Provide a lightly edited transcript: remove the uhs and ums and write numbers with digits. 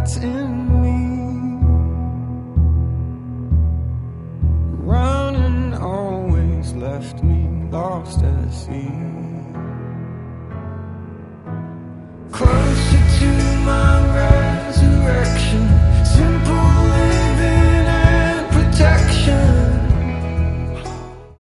that's in me. Running always left me lost at sea.